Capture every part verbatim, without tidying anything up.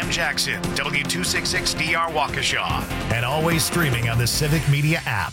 John Jackson, W two sixty-six D R Waukesha, and always streaming on the Civic Media app.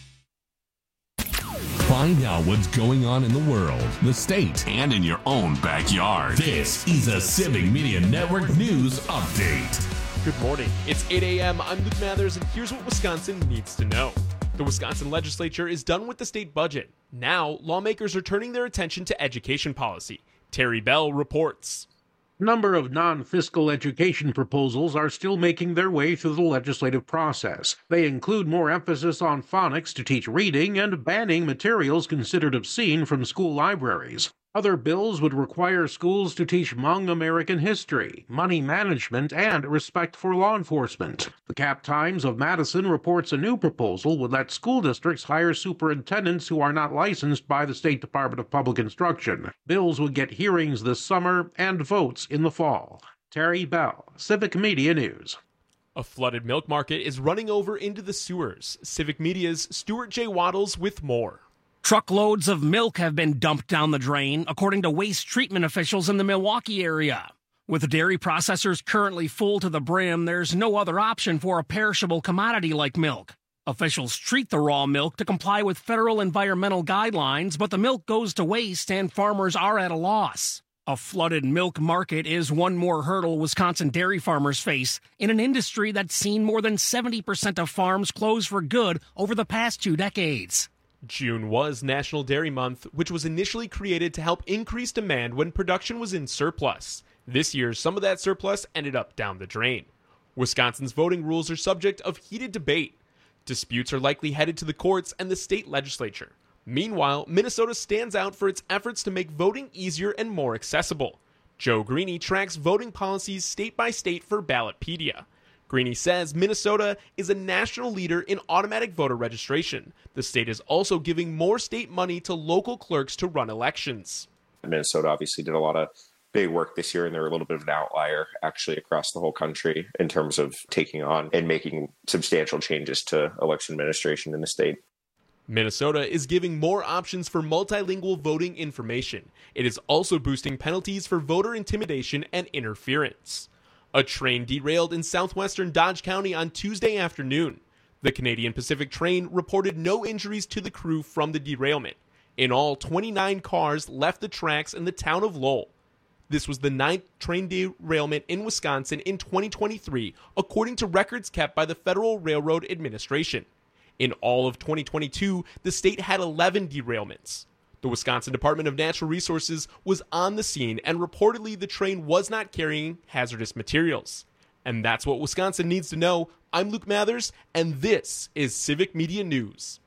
Find out what's going on in the world, the state, and in your own backyard. This is a Civic Media Network News Update. Good morning. It's eight a.m. I'm Luke Mathers, and here's what Wisconsin needs to know. The Wisconsin legislature is done with the state budget. Now, lawmakers are turning their attention to education policy. Terry Bell reports. A number of non-fiscal education proposals are still making their way through the legislative process. They include more emphasis on phonics to teach reading and banning materials considered obscene from school libraries. Other bills would require schools to teach Hmong American history, money management, and respect for law enforcement. The Cap Times of Madison reports a new proposal would let school districts hire superintendents who are not licensed by the State Department of Public Instruction. Bills would get hearings this summer and votes in the fall. Terry Bell, Civic Media News. A flooded milk market is running over into the sewers. Civic Media's Stuart J. Waddles with more. Truckloads of milk have been dumped down the drain, according to waste treatment officials in the Milwaukee area. With dairy processors currently full to the brim, there's no other option for a perishable commodity like milk. Officials treat the raw milk to comply with federal environmental guidelines, but the milk goes to waste and farmers are at a loss. A flooded milk market is one more hurdle Wisconsin dairy farmers face in an industry that's seen more than seventy percent of farms close for good over the past two decades. June was National Dairy Month, which was initially created to help increase demand when production was in surplus. This year, some of that surplus ended up down the drain. Wisconsin's voting rules are subject of heated debate. Disputes are likely headed to the courts and the state legislature. Meanwhile, Minnesota stands out for its efforts to make voting easier and more accessible. Joe Greene tracks voting policies state by state for Ballotpedia. Greene says Minnesota is a national leader in automatic voter registration. The state is also giving more state money to local clerks to run elections. Minnesota obviously did a lot of big work this year, and they're a little bit of an outlier actually across the whole country in terms of taking on and making substantial changes to election administration in the state. Minnesota is giving more options for multilingual voting information. It is also boosting penalties for voter intimidation and interference. A train derailed in southwestern Dodge County on Tuesday afternoon. The Canadian Pacific train reported no injuries to the crew from the derailment. In all, twenty-nine cars left the tracks in the town of Lowell. This was the ninth train derailment in Wisconsin in twenty twenty-three, according to records kept by the Federal Railroad Administration. In all of twenty twenty-two, the state had eleven derailments. The Wisconsin Department of Natural Resources was on the scene, and reportedly the train was not carrying hazardous materials. And that's what Wisconsin needs to know. I'm Luke Mathers, and this is Civic Media News.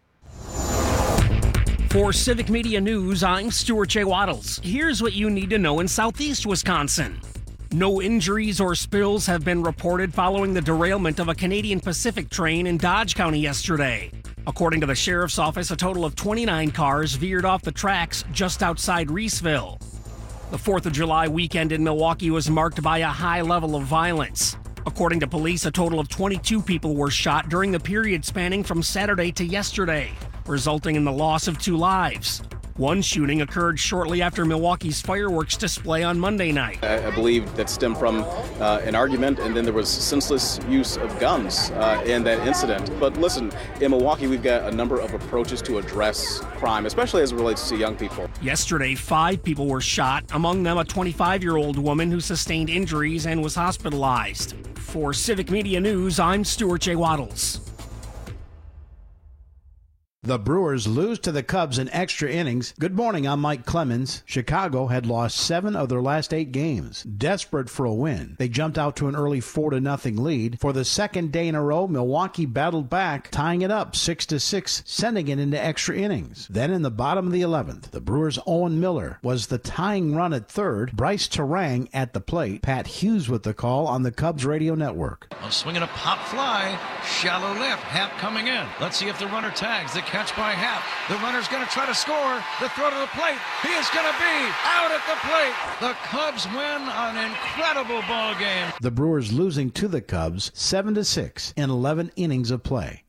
For Civic Media News, I'm Stuart J. Waddles. Here's what you need to know in southeast Wisconsin. No injuries or spills have been reported following the derailment of a Canadian Pacific train in Dodge County yesterday. According to the Sheriff's Office, a total of twenty-nine cars veered off the tracks just outside Reeseville. The fourth of July weekend in Milwaukee was marked by a high level of violence. According to police, a total of twenty-two people were shot during the period spanning from Saturday to yesterday, resulting in the loss of two lives. One shooting occurred shortly after Milwaukee's fireworks display on Monday night. I, I believe that stemmed from uh, an argument, and then there was senseless use of guns uh, in that incident. But listen, in Milwaukee, we've got a number of approaches to address crime, especially as it relates to young people. Yesterday, five people were shot, among them a twenty-five-year-old woman who sustained injuries and was hospitalized. For Civic Media News, I'm Stuart J. Waddles. The Brewers lose to the Cubs in extra innings. Good morning, I'm Mike Clemens. Chicago had lost seven of their last eight games. Desperate for a win, they jumped out to an early four to nothing lead. For the second day in a row, Milwaukee battled back, tying it up six to six, sending it into extra innings. Then in the bottom of the eleventh, the Brewers' Owen Miller was the tying run at third. Bryce Terang at the plate. Pat Hughes with the call on the Cubs radio network. A swinging a pop fly, shallow left, Happ coming in. Let's see if the runner tags. The catch by Happ. The runner's going to try to score. The throw to the plate. He is going to be out at the plate. The Cubs win an incredible ball game. The Brewers losing to the Cubs seven to six in eleven innings of play.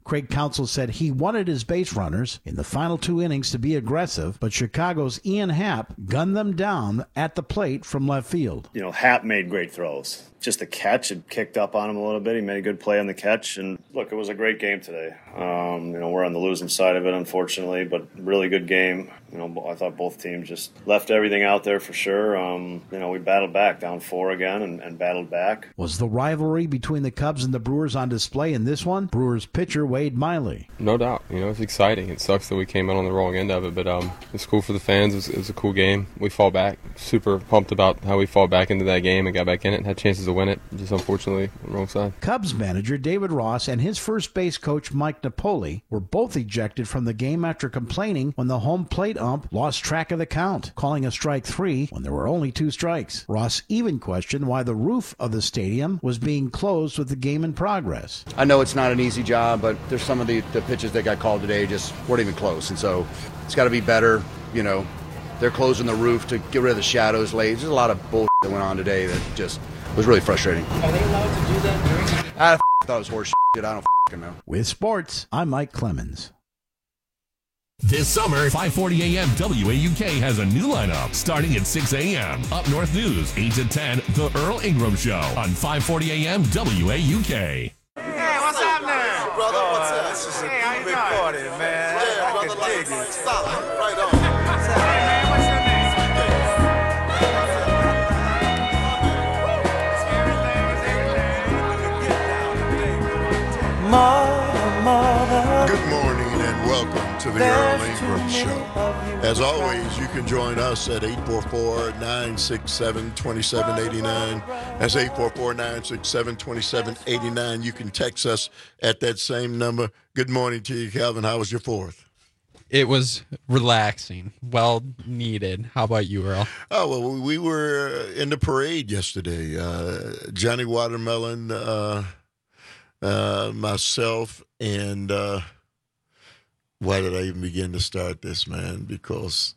Craig Counsell said he wanted his base runners in the final two innings to be aggressive, but Chicago's Ian Happ gunned them down at the plate from left field. You know, Happ made great throws. Just the catch, it kicked up on him a little bit. He made a good play on the catch. And look, it was a great game today. Um, you know, we're on the losing side of it, unfortunately, but really good game. You know, I thought both teams just left everything out there for sure. Um, you know, we battled back, down four again, and, and battled back. Was the rivalry between the Cubs and the Brewers on display in this one? Brewers pitcher Wade Miley. No doubt. You know, it's exciting. It sucks that we came out on the wrong end of it, but um, it's cool for the fans. It was, it was a cool game. We fought back. Super pumped about how we fought back into that game and got back in it and had chances to win it. Just unfortunately on the wrong side. Cubs manager David Ross and his first base coach Mike Napoli were both ejected from the game after complaining when the home plate ump lost track of the count, calling a strike three when there were only two strikes. Ross even questioned why the roof of the stadium was being closed with the game in progress. I know it's not an easy job, but there's some of the, the pitches that got called today just weren't even close, and so it's got to be better. You know, they're closing the roof to get rid of the shadows late. There's a lot of bullshit that went on today that just was really frustrating. Are they allowed to do that during? I thought it was horse shit. I don't f***ing know. With sports, I'm Mike Clemens. This summer, five forty a.m. W A U K has a new lineup starting at six a.m. Up North News, eight to ten, The Earl Ingram Show on five forty a.m. W A U K. Hey, what's happening? Hey, brother, oh, what's up? This is a hey, big party, man. Yeah, I brother, can like, dig it. Stop. Right on. Hey, man, what's your name? Mother, mother. Good morning and welcome to the Earl Ingram Show. As always, you can join us at eight four four, nine six seven, two seven eight nine. That's eight four four, nine six seven, two seven eight nine. You can text us at that same number. Good morning to you, Calvin. How was your fourth? It was relaxing, well needed. How about you, Earl? Oh, well, we were in the parade yesterday. Uh, Johnny Watermelon, uh, uh, myself, and uh, why did I even begin to start this, man? Because,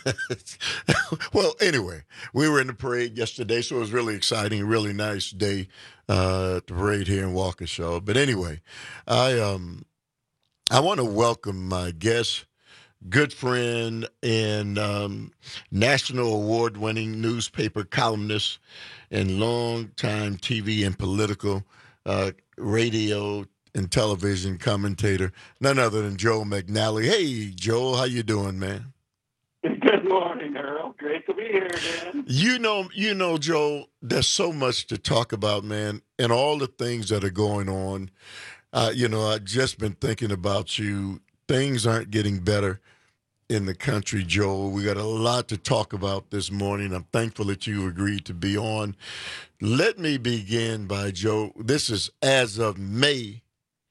well, anyway, we were in the parade yesterday, so it was really exciting, really nice day uh, at the parade here in Waukesha. But anyway, I um, I want to welcome my guest, good friend, and um, national award-winning newspaper columnist and longtime T V and political uh, radio and television commentator, none other than Joe McNally. Hey, Joe, how you doing, man? Good morning, Earl. Great to be here, man. You know, you know, Joe, there's so much to talk about, man, and all the things that are going on. Uh, you know, I've just been thinking about you. Things aren't getting better in the country, Joel. We got a lot to talk about this morning. I'm thankful that you agreed to be on. Let me begin by, Joe, this is as of May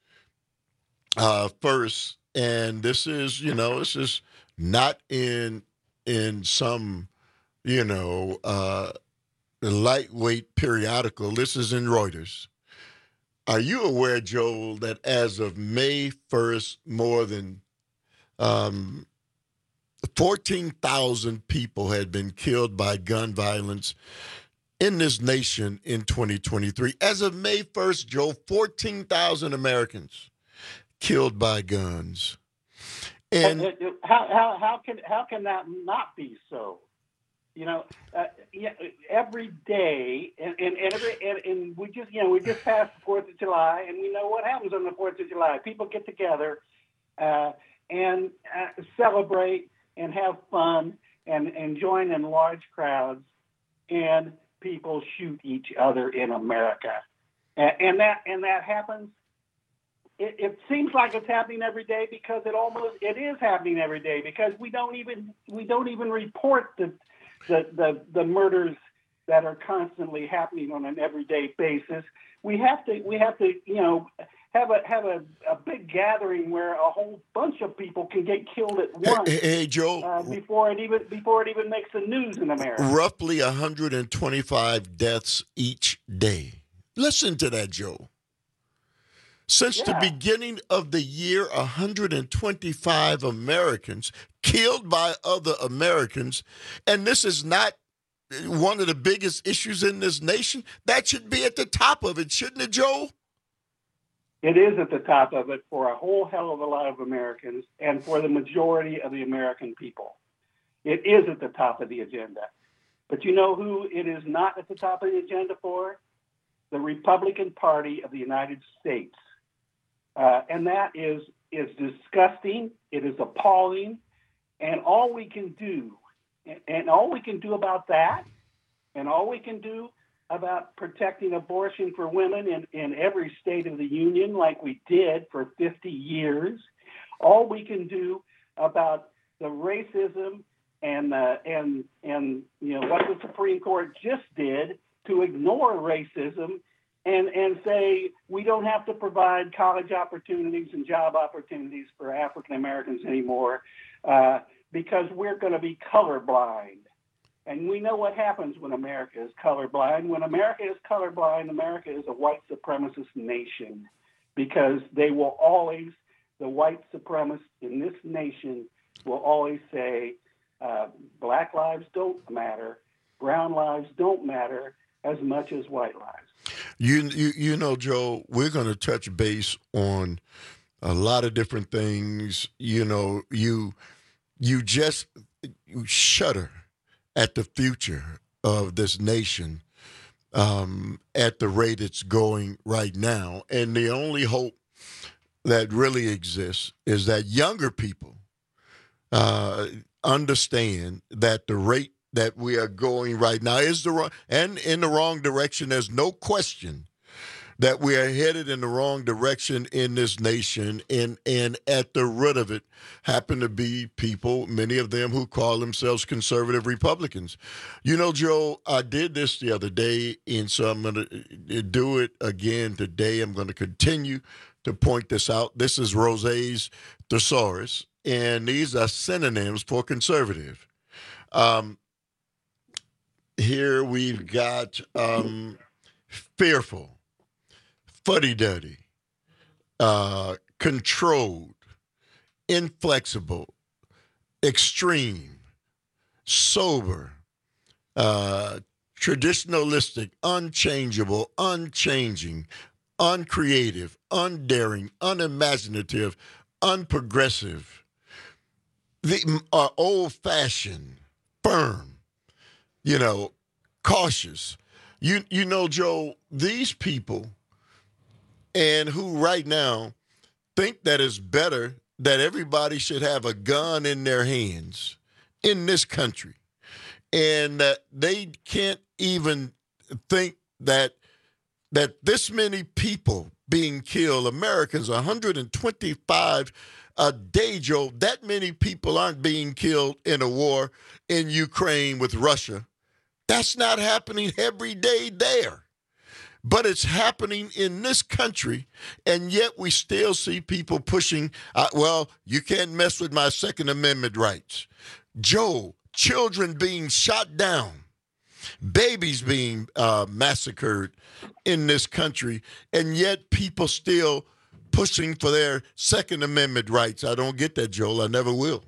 uh, first, and this is, you know, this is not in in some, you know, uh, lightweight periodical. This is in Reuters. Are you aware, Joel, that as of May first, more than um, fourteen thousand people had been killed by gun violence in this nation in twenty twenty-three? As of May first, Joel, fourteen thousand Americans killed by guns. And how, how, how, can, how can that not be so? You know, uh, yeah, every day, and, and, and, every, and, and we just, you know, we just passed the fourth of July, and we know what happens on the fourth of July. People get together uh, and uh, celebrate and have fun and, and join in large crowds, and people shoot each other in America. And, and that and that happens. It, it seems like it's happening every day because it almost it is happening every day because we don't even we don't even report the the the, the murders that are constantly happening on an everyday basis. We have to we have to you know have a have a, a big gathering where a whole bunch of people can get killed at once. Hey, hey Joe, uh, before it even before it even makes the news in America. Roughly one hundred twenty-five deaths each day. Listen to that, Joe. Since yeah. the beginning of the year, one hundred twenty-five Americans killed by other Americans, and this is not one of the biggest issues in this nation. That should be at the top of it, shouldn't it, Joe? It is at the top of it for a whole hell of a lot of Americans and for the majority of the American people. It is at the top of the agenda. But you know who it is not at the top of the agenda for? The Republican Party of the United States. Uh, and that is, is disgusting. It is appalling. And all we can do, and all we can do about that, and all we can do about protecting abortion for women in, in every state of the union like we did for fifty years, all we can do about the racism and uh, and and you know what the Supreme Court just did to ignore racism and and say we don't have to provide college opportunities and job opportunities for African Americans anymore uh, because we're going to be colorblind. And we know what happens when America is colorblind. When America is colorblind, America is a white supremacist nation because they will always, the white supremacists in this nation will always say, uh, black lives don't matter, brown lives don't matter as much as white lives. You, you, you know, Joe, we're going to touch base on a lot of different things. You know, you, you just you shudder at the future of this nation um, at the rate it's going right now. And the only hope that really exists is that younger people uh, understand that the rate that we are going right now is the wrong, and in the wrong direction. There's no question that we are headed in the wrong direction in this nation, and, and at the root of it happen to be people, many of them who call themselves conservative Republicans. You know, Joe, I did this the other day, and so I'm going to do it again today. I'm going to continue to point this out. This is Rosé's thesaurus, and these are synonyms for conservative. Um, here we've got um, fearful, fuddy-duddy, uh, controlled, inflexible, extreme, sober, uh, traditionalistic, unchangeable, unchanging, uncreative, undaring, unimaginative, unprogressive, the uh, old-fashioned, firm, you know, cautious. You, you know, Joe, these people and who right now think that it's better that everybody should have a gun in their hands in this country, and that they can't even think that that this many people being killed, Americans, one hundred twenty-five a day, Joe, that many people aren't being killed in a war in Ukraine with Russia. That's not happening every day there. But it's happening in this country, and yet we still see people pushing, uh, well, you can't mess with my Second Amendment rights. Joe, children being shot down, babies being uh, massacred in this country, and yet people still pushing for their Second Amendment rights. I don't get that, Joel. I never will.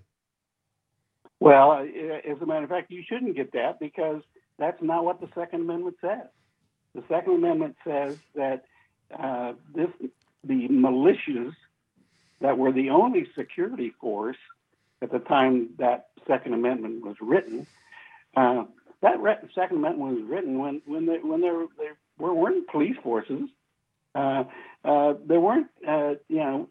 Well, as a matter of fact, you shouldn't get that because that's not what the Second Amendment says. The Second Amendment says that uh, this the militias that were the only security force at the time that Second Amendment was written. Uh, that re- Second Amendment was written when when they, when there there were, weren't police forces. Uh, uh, there weren't uh, you know.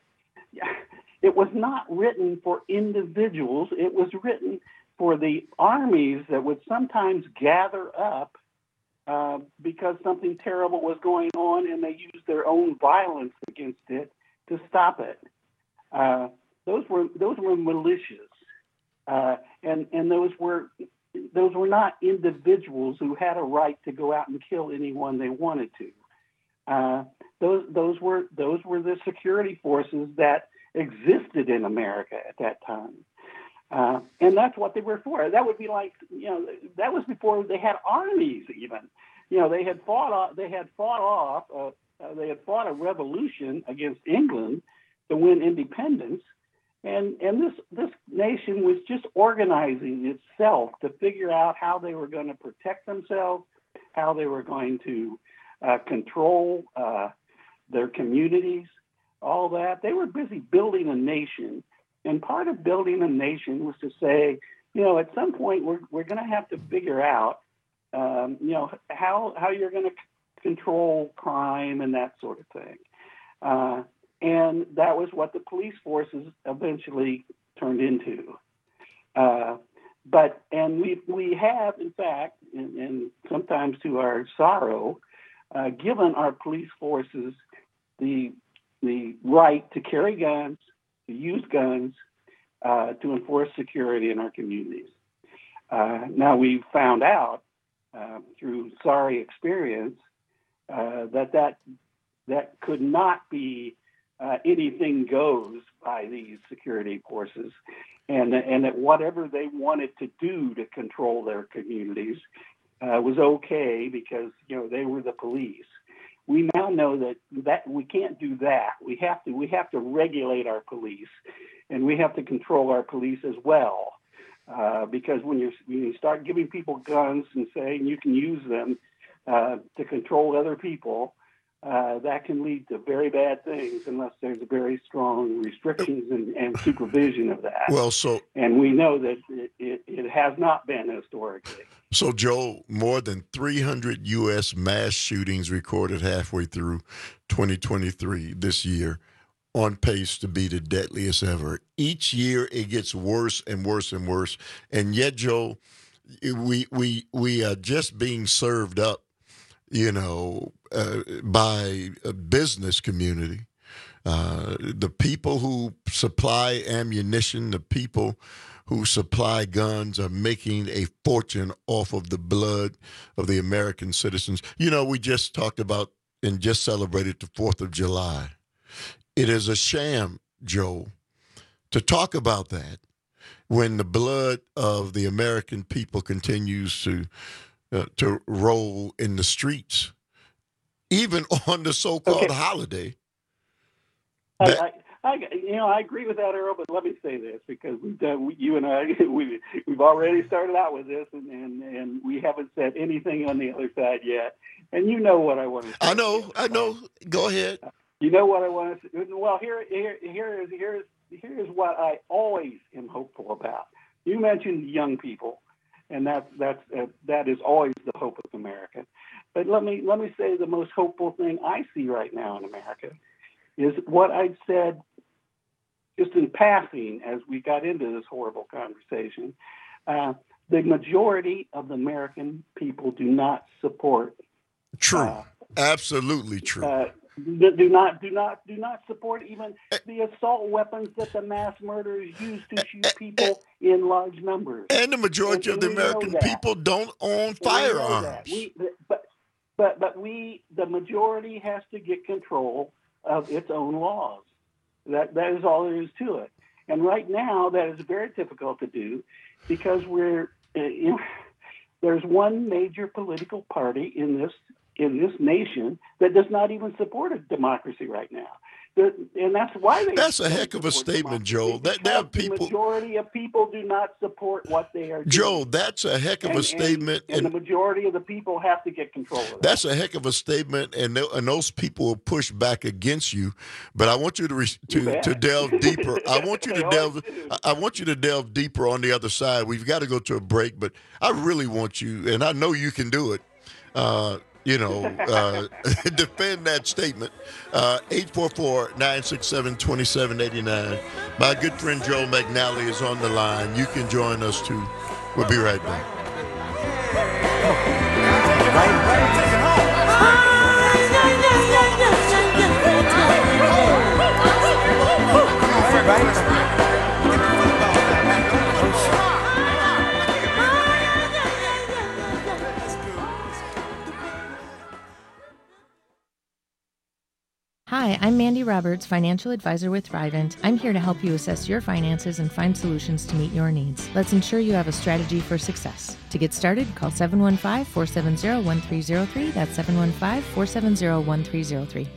It was not written for individuals. It was written for the armies that would sometimes gather up Uh, because something terrible was going on, and they used their own violence against it to stop it. Uh, those were those were militias, uh, and and those were those were not individuals who had a right to go out and kill anyone they wanted to. Uh, those those were those were the security forces that existed in America at that time. Uh, and that's what they were for. That would be like, you know, that was before they had armies even. You know, they had fought off, they had fought off, uh, uh, they had fought a revolution against England to win independence. And, and this, this nation was just organizing itself to figure out how they were going to protect themselves, how they were going to uh, control uh, their communities, all that. They were busy building a nation. And part of building a nation was to say, you know, at some point we're we're going to have to figure out, um, you know, how how you're going to c- control crime and that sort of thing. Uh, and that was what the police forces eventually turned into. Uh, but and we we have, in fact, and, and sometimes to our sorrow, uh, given our police forces the the right to carry guns, to use guns, uh, to enforce security in our communities. Uh, now we've found out uh, through sorry experience uh, that that that could not be uh, anything goes by these security forces, and and that whatever they wanted to do to control their communities uh, was okay because you know they were the police. We now know that that we can't do that. We have to we have to regulate our police, and we have to control our police as well. Uh, because when you when you start giving people guns and saying you can use them uh, to control other people, uh, that can lead to very bad things unless there's very strong restrictions and, and supervision of that. Well, so and we know that it, it, it has not been historically. So, Joe, more than three hundred U S mass shootings recorded halfway through twenty twenty-three this year, on pace to be the deadliest ever. Each year it gets worse and worse and worse. And yet, Joe, we we we are just being served up, you know, uh, by a business community. Uh, the people who supply ammunition, the people who supply guns are making a fortune off of the blood of the American citizens. You know, we just talked about and just celebrated the fourth of July. It is a sham, Joe, to talk about that when the blood of the American people continues to uh, to roll in the streets, even on the so-called Okay. holiday. I, That- I, I, you know, I agree with that, Earl. But let me say this because we've done, you and I, we we've already started out with this, and, and and we haven't said anything on the other side yet. And you know what I want to say. I know, I know. Go ahead. You know what I want to say. Well, here, here, here is here is here is what I always am hopeful about. You mentioned young people, and that's that's uh, that is always the hope of America. But let me let me say the most hopeful thing I see right now in America is what I said just in passing as we got into this horrible conversation. Uh, the majority of the American people do not support. True. Uh, Absolutely true. Uh, do do not do not do not support even the assault weapons that the mass murderers use to shoot people in large numbers. And the majority And- of the and we know American that. people don't own And we know that. firearms. We, but but but we the majority has to get control of its own laws. That that is all there is to it. And right now, that is very difficult to do because we're uh, you know, there's one major political party in this in this nation that does not even support a democracy right now. The, and that's why they. That's a don't heck of a support statement, democracy, Joe. That there are because people. The majority of people do not support what they are doing. Joe, that's a heck of And- a statement, and, and and the majority of the people have to get control of that. that's a heck of a statement, and th- and those people will push back against you. But I want you to re- You to, bet. to delve deeper. I want you They to always delve. do. I- I want you to delve deeper on the other side. We've got to go to a break, but I really want you, and I know you can do it. Uh, you know, uh, defend that statement. Uh, eight four four, nine six seven, two seven eight nine. My good friend Joe McNally is on the line. You can join us too. We'll be right back. Hi, I'm Mandy Roberts, financial advisor with Thrivent. I'm here to help you assess your finances and find solutions to meet your needs. Let's ensure you have a strategy for success. To get started, call seven one five, four seven zero, one three zero three. That's seven one five, four seven zero, one three zero three.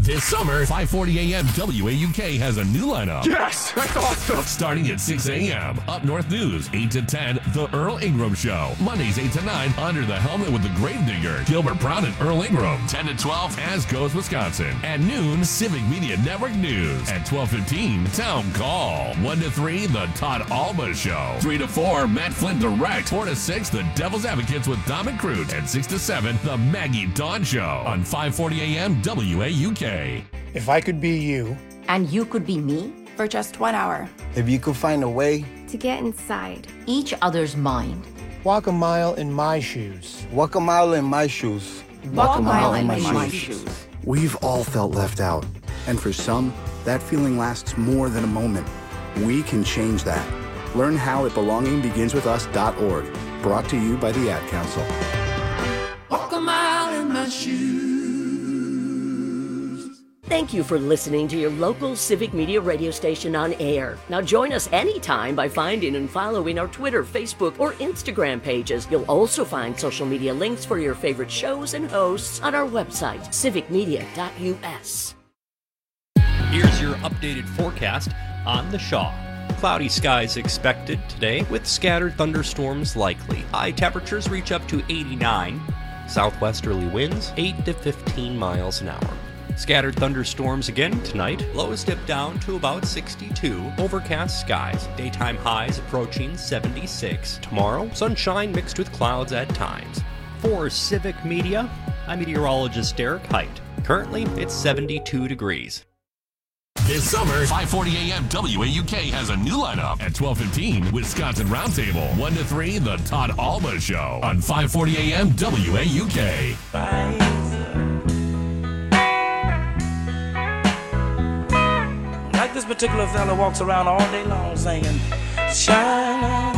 This summer, five forty a.m. W A U K has a new lineup. Yes, that's awesome. Starting at six a.m. Up North News, eight to ten, The Earl Ingram Show. Mondays, eight to nine, Under the Helmet with the Gravedigger, Gilbert Brown and Earl Ingram. ten to twelve, As Goes Wisconsin. At noon, Civic Media Network News. At twelve fifteen, Town Call. one to three, The Todd Alba Show. three to four, Matt Flynn Direct. four to six, The Devil's Advocates with Dominic Cruz. And six to seven, The Maggie Dawn Show. On five forty a.m. W A U K. If I could be you. And you could be me for just one hour. If you could find a way. To get inside each other's mind. Walk a mile in my shoes. Walk a mile in my shoes. Walk, Walk a mile, mile in, in my, my shoes. shoes. We've all felt left out. And for some, that feeling lasts more than a moment. We can change that. Learn how at belonging begins with us dot org. Brought to you by the Ad Council. Walk a mile in my shoes. Thank you for listening to your local Civic Media radio station on air. Now join us anytime by finding and following our Twitter, Facebook, or Instagram pages. You'll also find social media links for your favorite shows and hosts on our website, civic media dot u s. Here's your updated forecast on the Shaw. Cloudy skies expected today with scattered thunderstorms likely. High temperatures reach up to eighty-nine. Southwesterly winds eight to fifteen miles an hour. Scattered thunderstorms again tonight. Lows dip down to about sixty-two. Overcast skies. Daytime highs approaching seventy-six. Tomorrow, sunshine mixed with clouds at times. For Civic Media, I'm meteorologist Derek Height. Currently, it's seventy-two degrees. This summer, five forty a.m. W A U K has a new lineup. At twelve fifteen, Wisconsin Roundtable. one to three, The Todd Alba Show. On five forty a.m. W A U K. Like this particular fella walks around all day long singing, shine.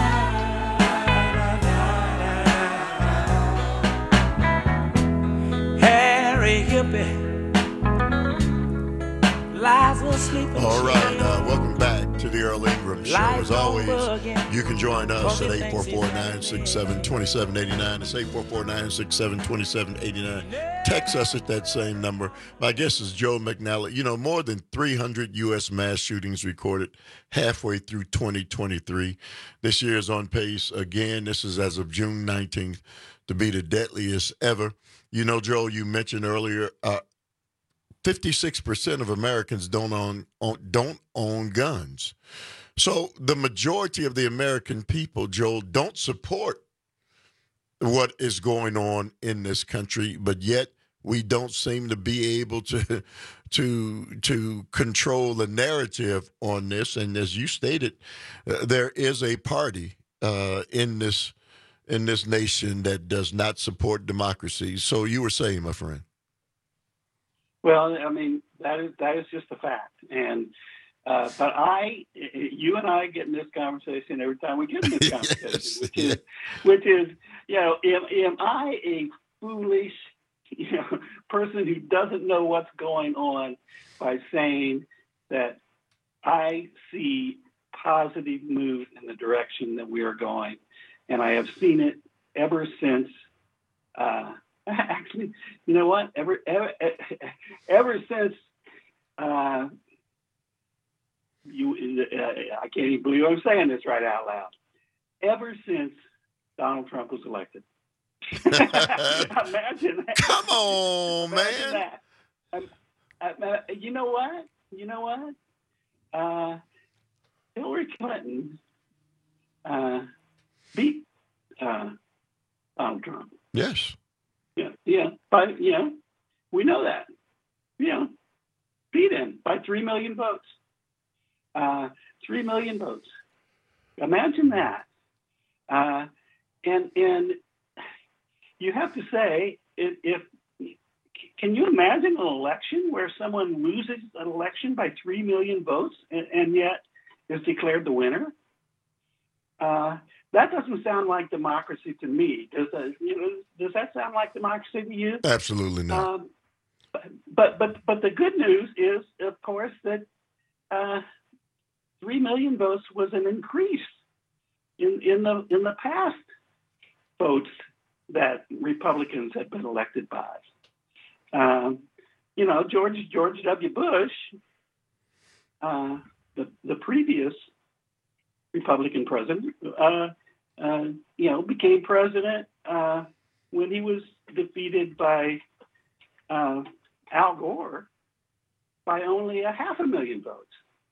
Harry Hippie lies asleep. All right, uh, welcome back to the Earl Ingram Show. As always, you can join us at eight four four, nine six seven, two seven eight nine. It's eight four four, nine six seven, two seven eight nine. Text us at that same number. My guest is Joe McNally. You know, more than three hundred U S mass shootings recorded halfway through twenty twenty-three. This year is on pace again. This is as of June nineteenth to be the deadliest ever. You know, Joe, you mentioned earlier, uh, fifty-six percent of Americans don't own, own don't own guns. So the majority of the American people, Joel, don't support what is going on in this country, but yet we don't seem to be able to to to control the narrative on this. And as you stated, uh, there is a party uh, in this in this nation that does not support democracy. So you were saying, my friend. Well, I mean, that is that is just a fact. And uh, but I, you and I get in this conversation every time we get in this conversation, yes, which is, which is, you know, am, am I a foolish, you know, person who doesn't know what's going on by saying that I see positive move in the direction that we are going, and I have seen it ever since. Uh, Actually, you know what? Ever, ever, ever since uh, you, uh, I can't even believe I'm saying this right out loud. Ever since Donald Trump was elected. Imagine that. Come on, Imagine man. That. I, I, you know what? You know what? Uh, Hillary Clinton uh, beat uh, Donald Trump. Yes. Yeah, yeah, but you know, we know that. You know, beat him by three million votes. Uh, three million votes. Imagine that. Uh, and and you have to say, if, if can you imagine an election where someone loses an election by three million votes and, and yet is declared the winner? Uh, That doesn't sound like democracy to me. Does that, you know, does that sound like democracy to you? Absolutely not. Um, but but but the good news is, of course, that uh, three million votes was an increase in in the in the past votes that Republicans had been elected by. Um, you know, George George W. Bush, uh, the the previous Republican president, uh, uh, you know, became president uh, when he was defeated by uh, Al Gore by only a half a million votes.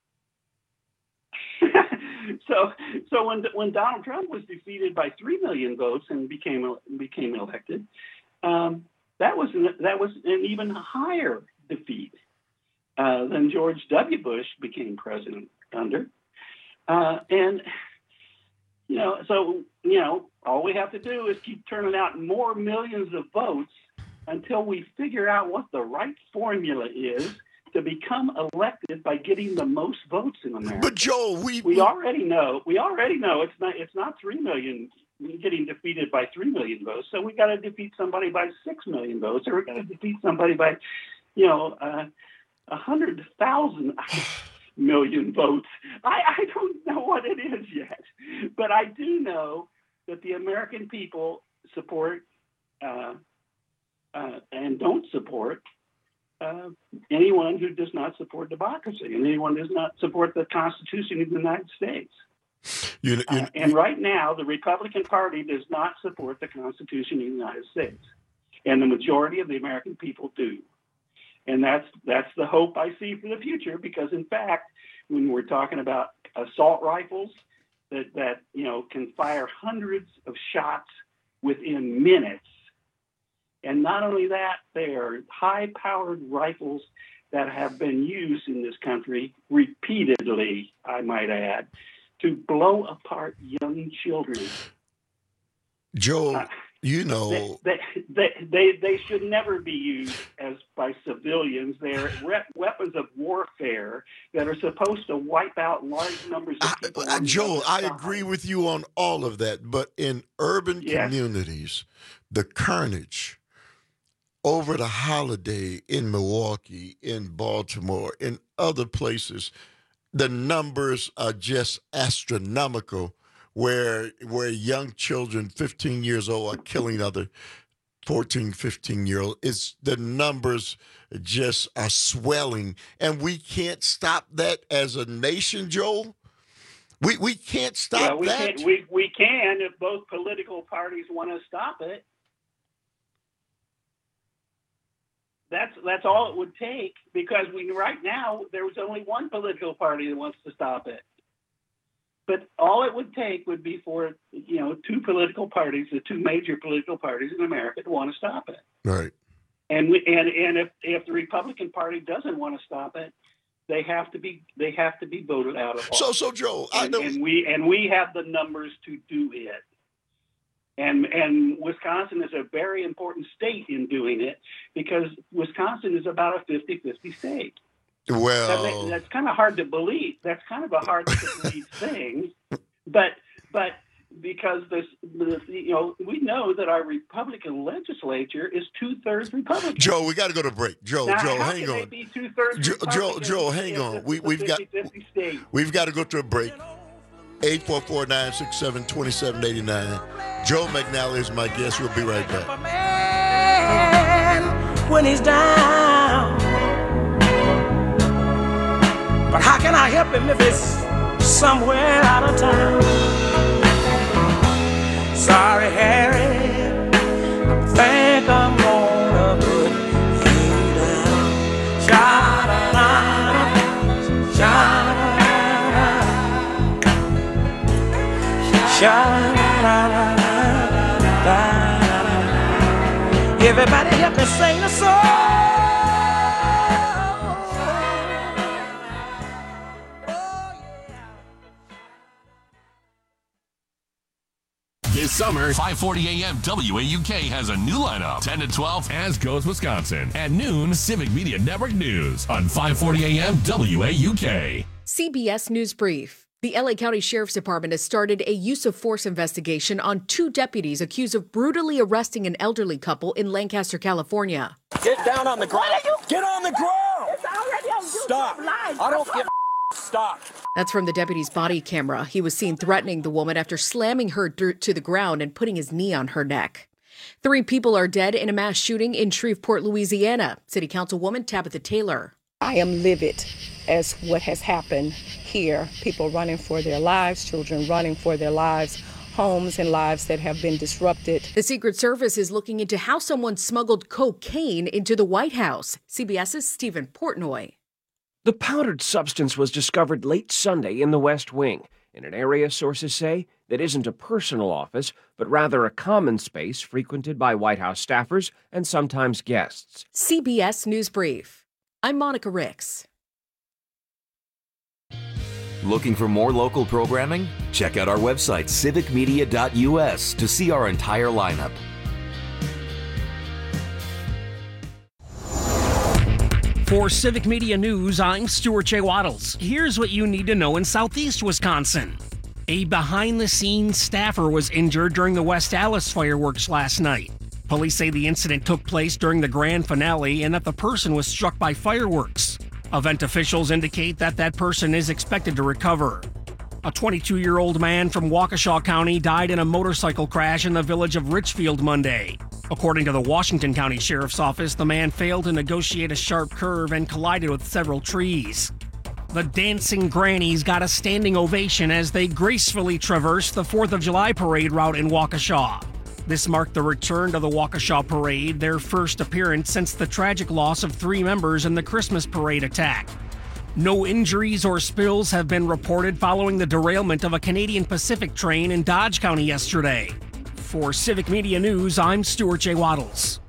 so, so when when Donald Trump was defeated by three million votes and became became elected, um, that was an, that was an even higher defeat uh, than George W. Bush became president under. Uh, and you know, so you know, all we have to do is keep turning out more millions of votes until we figure out what the right formula is to become elected by getting the most votes in America. But Joel, we we already know we already know it's not it's not three million getting defeated by three million votes. So we got to defeat somebody by six million votes, or we're going to defeat somebody by, you know, uh, a hundred thousand million votes. I, I don't know what it is yet, but I do know that the American people support uh, uh, and don't support Uh, anyone who does not support democracy and anyone who does not support the Constitution of the United States. You know, you, uh, and right now, the Republican Party does not support the Constitution of the United States, and the majority of the American people do. And that's that's the hope I see for the future, because in fact, when we're talking about assault rifles that that you know can fire hundreds of shots within minutes. And not only that, they are high-powered rifles that have been used in this country repeatedly, I might add, to blow apart young children. Joel, uh, you know... They, they, they, they should never be used as by civilians. They're re- weapons of warfare that are supposed to wipe out large numbers of people. I, Joel, I agree with you on all of that, but in urban yes. communities, the carnage over the holiday in Milwaukee, in Baltimore, in other places, the numbers are just astronomical, where where young children, fifteen years old, are killing other fourteen, fifteen-year-olds. It's the numbers just are swelling, and we can't stop that as a nation, Joel. We we can't stop yeah, we that. Can, we, we can if both political parties want to stop it. That's that's all it would take, because we right now there's only one political party that wants to stop it. But all it would take would be for you know two political parties, the two major political parties in America, to want to stop it. Right. And we and and if if the Republican Party doesn't want to stop it, they have to be they have to be voted out of office. So so Joe, I and, know, and we and we have the numbers to do it. And and Wisconsin is a very important state in doing it, because Wisconsin is about a fifty-fifty state. Well, that, that's kind of hard to believe. That's kind of a hard to believe thing. But but because this, this, you know, we know that our Republican legislature is two-thirds Republican. Joe, we got to go to break. Joe, now, Joe, how hang can on. They be two-thirds Joe, Joe, Joe, hang if on. it's We a we've got fifty-fifty state. we've got to go to a break. eight four four, nine six seven, two seven eight nine. Joe McNally is my guest. We'll be right back. Man, when he's down, but how can I help him if it's somewhere out of town? Sorry, Harry, I think I'm gonna put you down. Sha-da-da, sha-da-da, sha-da-da. Everybody help me sing the song. This summer, five forty A M W A U K has a new lineup. ten to twelve, As Goes Wisconsin. At noon, Civic Media Network News on five forty A M W A U K. C B S News Brief. The L A County Sheriff's Department has started a use of force investigation on two deputies accused of brutally arresting an elderly couple in Lancaster, California. Get down on the ground. Get on the ground. It's already on YouTube. Stop. Live. I don't give a stop. That's from the deputy's body camera. He was seen threatening the woman after slamming her to the ground and putting his knee on her neck. Three people are dead in a mass shooting in Shreveport, Louisiana. City Councilwoman Tabitha Taylor. I am livid as what has happened here. People running for their lives, children running for their lives, homes and lives that have been disrupted. The Secret Service is looking into how someone smuggled cocaine into the White House. CBS's Stephen Portnoy. The powdered substance was discovered late Sunday in the West Wing, in an area, sources say, that isn't a personal office, but rather a common space frequented by White House staffers and sometimes guests. C B S News Brief. I'm Monica Ricks. Looking for more local programming? Check out our website, civic media dot U S, to see our entire lineup. For Civic Media News, I'm Stuart J. Waddles. Here's what you need to know in southeast Wisconsin. A behind-the-scenes staffer was injured during the West Allis fireworks last night. Police say the incident took place during the grand finale and that the person was struck by fireworks. Event officials indicate that that person is expected to recover. A twenty-two-year-old man from Waukesha County died in a motorcycle crash in the village of Richfield Monday. According to the Washington County Sheriff's Office, the man failed to negotiate a sharp curve and collided with several trees. The Dancing Grannies got a standing ovation as they gracefully traversed the fourth of July parade route in Waukesha. This marked the return to the Waukesha Parade, their first appearance since the tragic loss of three members in the Christmas parade attack. No injuries or spills have been reported following the derailment of a Canadian Pacific train in Dodge County yesterday. For Civic Media News, I'm Stuart J. Waddles.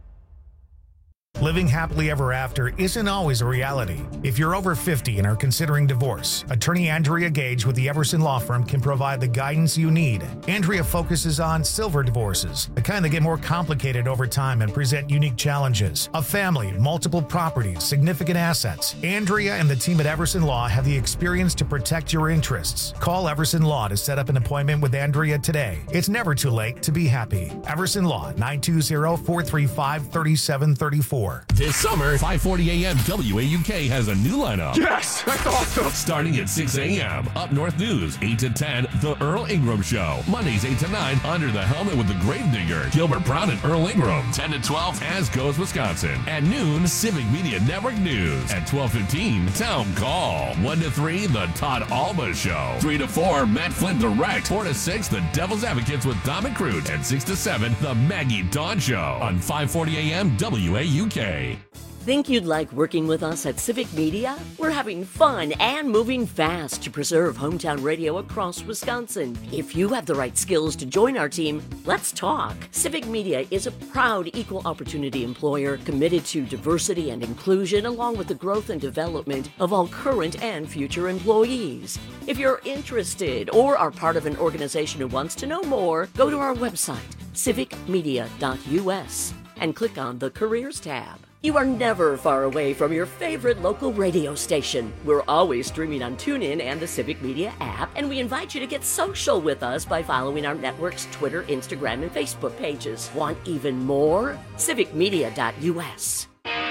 Living happily ever after isn't always a reality. If you're over fifty and are considering divorce, attorney Andrea Gage with the Everson Law Firm can provide the guidance you need. Andrea focuses on silver divorces, the kind that get more complicated over time and present unique challenges. A family, multiple properties, significant assets. Andrea and the team at Everson Law have the experience to protect your interests. Call Everson Law to set up an appointment with Andrea today. It's never too late to be happy. Everson Law, nine two zero, four three five, three seven three four. This summer, five forty a.m. W A U K has a new lineup. Yes, that's awesome. Starting at six a.m. Up North News, eight to ten, The Earl Ingram Show. Mondays, eight to nine, Under the Helmet with the Gravedigger. Gilbert Brown and Earl Ingram. ten to twelve, As Goes Wisconsin. At noon, Civic Media Network News. At twelve fifteen, Town Call. one to three, The Todd Alba Show. three to four, Matt Flynn Direct. four to six, The Devil's Advocates with Dom and Crute. And six to seven, The Maggie Dawn Show. On five forty a.m. W A U K. Think you'd like working with us at Civic Media? We're having fun and moving fast to preserve hometown radio across Wisconsin. If you have the right skills to join our team, let's talk. Civic Media is a proud equal opportunity employer committed to diversity and inclusion along with the growth and development of all current and future employees. If you're interested or are part of an organization who wants to know more, go to our website, civic media dot U S, and click on the Careers tab. You are never far away from your favorite local radio station. We're always streaming on TuneIn and the Civic Media app, and we invite you to get social with us by following our network's Twitter, Instagram, and Facebook pages. Want even more? civic media dot U S.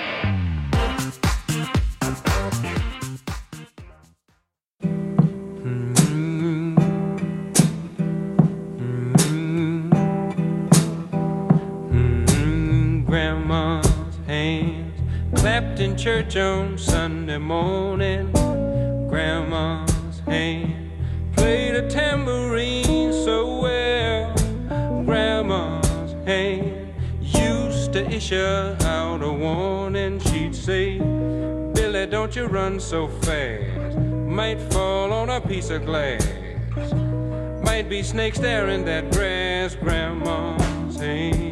Clapped in church on Sunday morning. Grandma's hand played a tambourine so well. Grandma's hand used to issue out a warning. She'd say, Billy, don't you run so fast. Might fall on a piece of glass. Might be snakes there in that grass. Grandma's hand.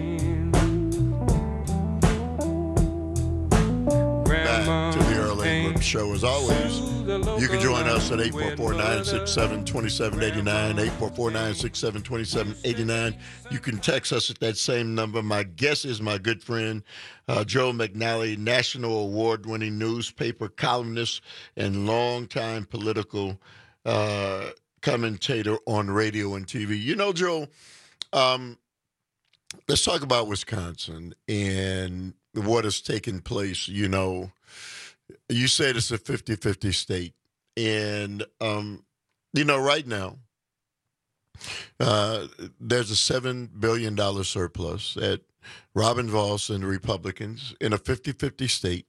Back to the Earl Ingram Show. As always, you can join us at eight four four, nine six seven, two seven eight nine, eight four four, nine six seven, two seven eight nine. You can text us at that same number. My guest is my good friend, uh, Joe McNally, national award-winning newspaper columnist and longtime political uh, commentator on radio and T V. You know, Joe, um, let's talk about Wisconsin and what has taken place. You know, you said it's a fifty-fifty state. And, um, you know, right now, Uh, there's a seven billion dollars surplus that Robin Vos and the Republicans in a fifty-fifty state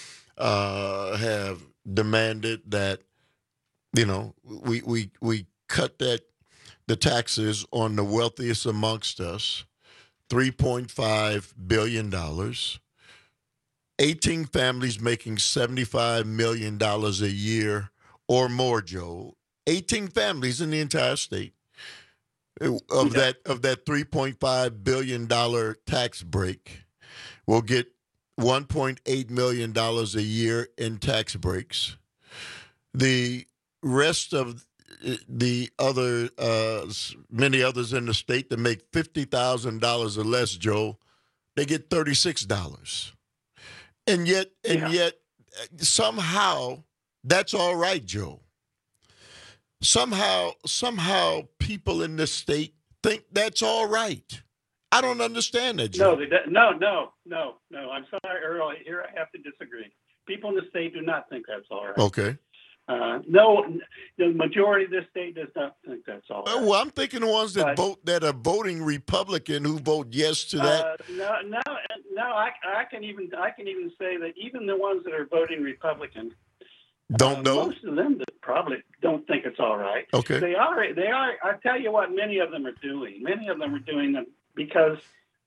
uh, have demanded that, you know, we, we, we cut that the taxes on the wealthiest amongst us, three point five billion dollars. eighteen families making seventy-five million dollars a year or more, Joe. eighteen families in the entire state of that of that three point five billion dollars tax break will get one point eight million dollars a year in tax breaks. The rest of the other, uh, many others in the state that make fifty thousand dollars or less, Joe, they get thirty-six dollars. And yet, and yeah. yet, somehow, that's all right, Joe. Somehow, somehow, people in this state think that's all right. I don't understand that, Joe. No, they don't. no, no, no, no. I'm sorry, Earl. Here I have to disagree. People in the state do not think that's all right. Okay. Uh, no, the majority of this state does not think that's all right. Well, I'm thinking the ones that but, vote that are voting Republican who vote yes to that. Uh, no, no, no. I, I can even I can even say that even the ones that are voting Republican don't uh, know. Most of them that probably don't think it's all right. Okay. They are. They are. I tell you what, many of them are doing. Many of them are doing them because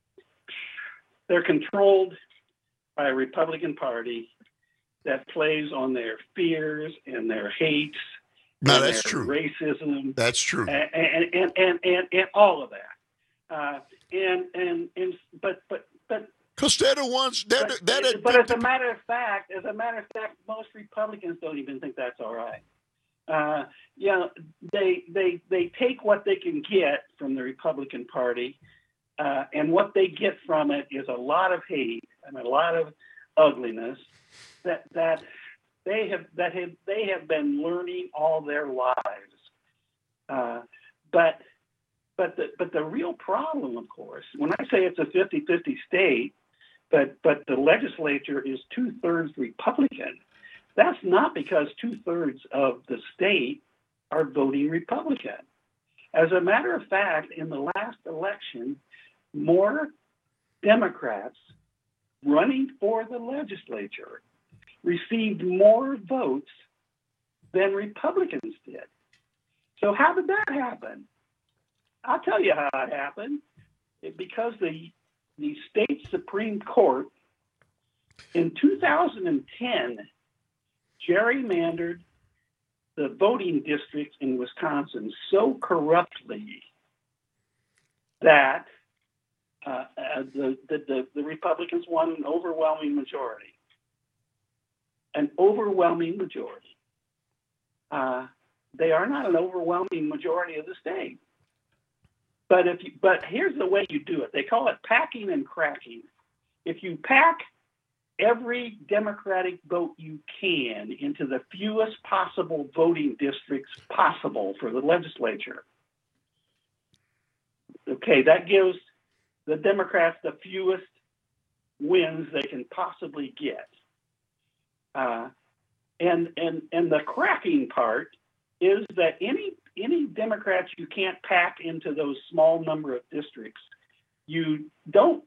they're controlled by a Republican Party that plays on their fears and their hates. No, and that's their true. Racism. That's true. And and and and, and, and all of that. Uh, and and and but but but. Because they're the ones. They're But, the, they're the, but as a matter of fact, as a matter of fact, most Republicans don't even think that's all right. Uh, you know, they they they take what they can get from the Republican Party, uh, and what they get from it is a lot of hate and a lot of ugliness that that they have that have they have been learning all their lives. Uh, but but the but the real problem, of course, when I say it's a fifty-fifty state, but but the legislature is two-thirds Republican, that's not because two-thirds of the state are voting Republican. As a matter of fact, in the last election, more Democrats running for the legislature received more votes than Republicans did. So how did that happen? I'll tell you how it happened. It, because the the state Supreme Court in two thousand ten gerrymandered the voting districts in Wisconsin so corruptly that uh, uh, the, the, the, the Republicans won an overwhelming majority. An overwhelming majority. Uh, they are not an overwhelming majority of the state. But if you, but here's the way you do it. They call it packing and cracking. If you pack every Democratic vote you can into the fewest possible voting districts possible for the legislature, okay, that gives the Democrats the fewest wins they can possibly get. Uh, and and and the cracking part is that any any Democrats you can't pack into those small number of districts, you don't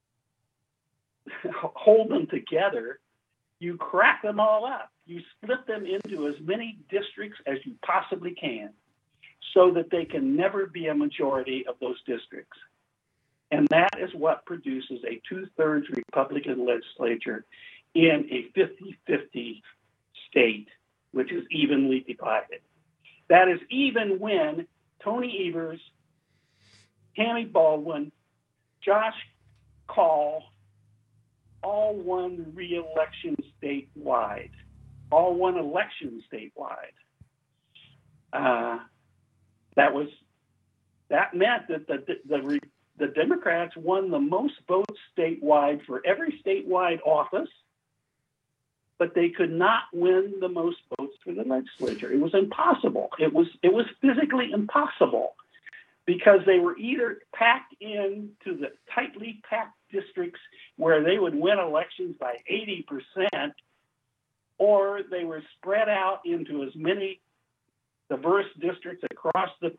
hold them together. You crack them all up. You split them into as many districts as you possibly can so that they can never be a majority of those districts. And that is what produces a two-thirds Republican legislature in a fifty-fifty state, which is evenly divided. That is even when Tony Evers, Tammy Baldwin, Josh Kaul all won re-election statewide, all won election statewide. Uh, that was that meant that the the, the the Democrats won the most votes statewide for every statewide office, but they could not win the most votes for the legislature. It was impossible. It was it was physically impossible because they were either packed into the tightly packed districts where they would win elections by eighty percent, or they were spread out into as many diverse districts across the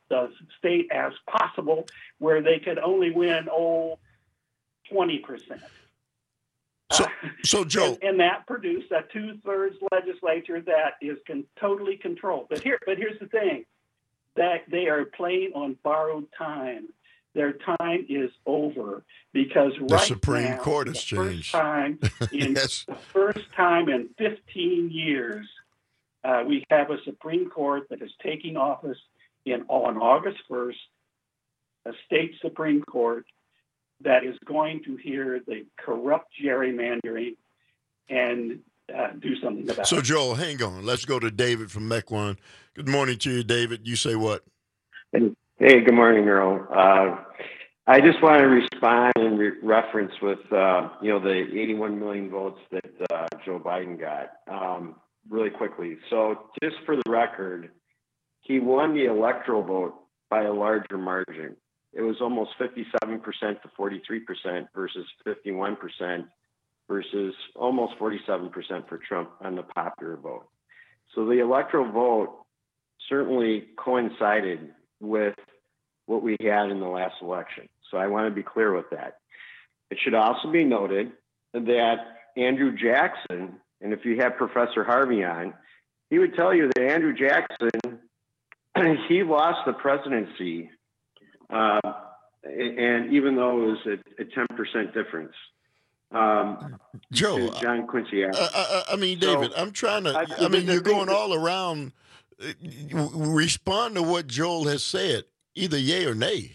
the state as possible, where they could only win, oh, twenty percent. So, so Joe, and, and that produced a two-thirds legislature that is con- totally controlled. But here, but here's the thing: that they are playing on borrowed time. Their time is over because the right Supreme now, Court has the changed. First time in Yes. the first time in fifteen years, uh, we have a Supreme Court that is taking office in on August first. A state Supreme Court that is going to hear the corrupt gerrymandering and uh, do something about So, it. Joel, hang on. Let's go to David from Mequon. Good morning to you, David. You say what? Hey, good morning, Earl. Uh, I just want to respond in re- reference with, uh, you know, the eighty-one million votes that uh, Joe Biden got um, really quickly. So just for the record, he won the electoral vote by a larger margin. It was almost fifty-seven percent to forty-three percent versus fifty-one percent versus almost forty-seven percent for Trump on the popular vote. So the electoral vote certainly coincided with what we had in the last election. So I want to be clear with that. It should also be noted that Andrew Jackson, and if you had Professor Harvey on, he would tell you that Andrew Jackson, he lost the presidency, uh, and even though it was a, a ten percent difference. Um, Joe, John Quincy Adams. I, I, I mean, So, David, I'm trying to, I- I mean, the you're thing going that- all around. uh, Respond to what Joel has said, either yay or nay.